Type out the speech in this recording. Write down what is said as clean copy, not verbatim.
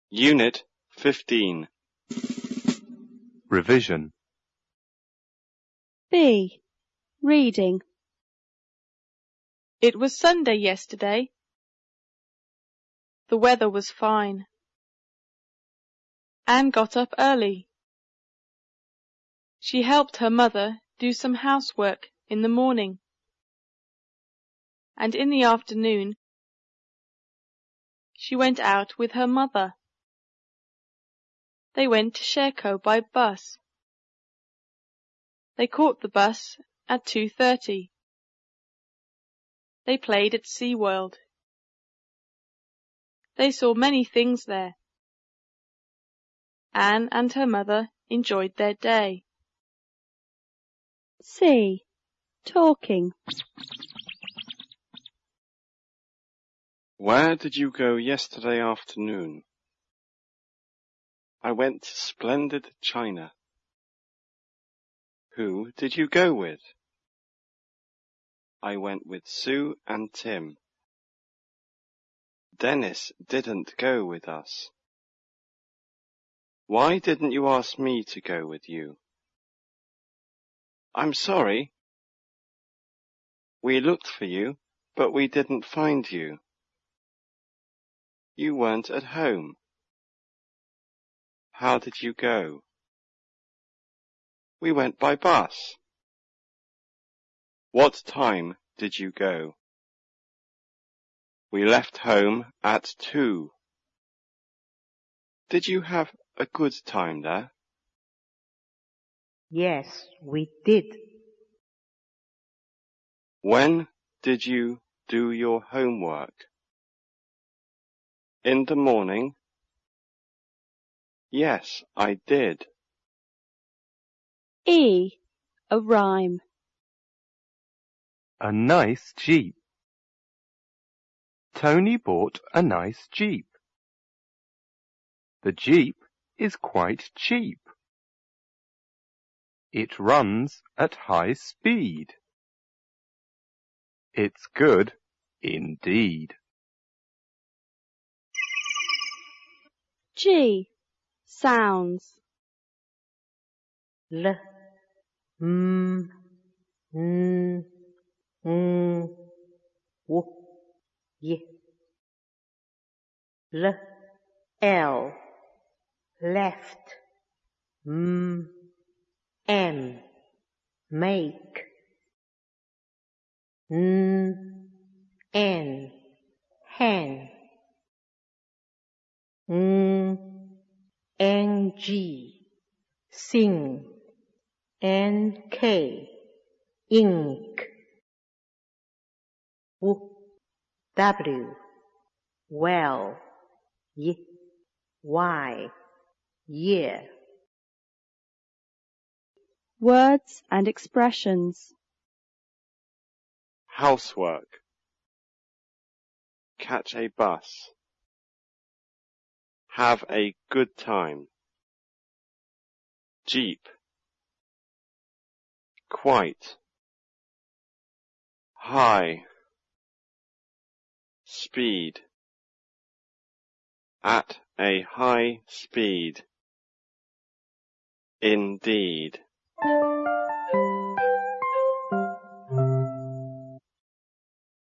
Unit 15. Revision. B. Reading. It was Sunday yesterday. The weather was fine. Anne got up early. She helped her mother do some housework in the morning, and in the afternoon she went out with her mother. They went to Sherco by bus. They caught the bus at 2:30. They played at SeaWorld. They saw many things there. Anne and her mother enjoyed their day. C. Talking. Where did you go yesterday afternoon? I went to Splendid China. Who did you go with? I went with Sue and Tim. Dennis didn't go with us. Why didn't you ask me to go with you? I'm sorry. We looked for you, but we didn't find you. You weren't at home. How did you go? We went by bus. What time did you go? We left home at 2. Did you have a good time there? Yes, we did. When did you do your homework? In the morning? Yes, I did. E. A rhyme. A nice Jeep. Tony bought a nice Jeep. The Jeep is quite cheap. It runs at high speed. It's good indeed. G. Sounds. L, m, n, w, y. L, L, left, m, make, n, hen, ng, sing, nk, ink, w, well, y, year. Words and expressions. Housework. Catch a bus. Have a good time. Jeep. Quite. High. Speed. At a high speed. Indeed.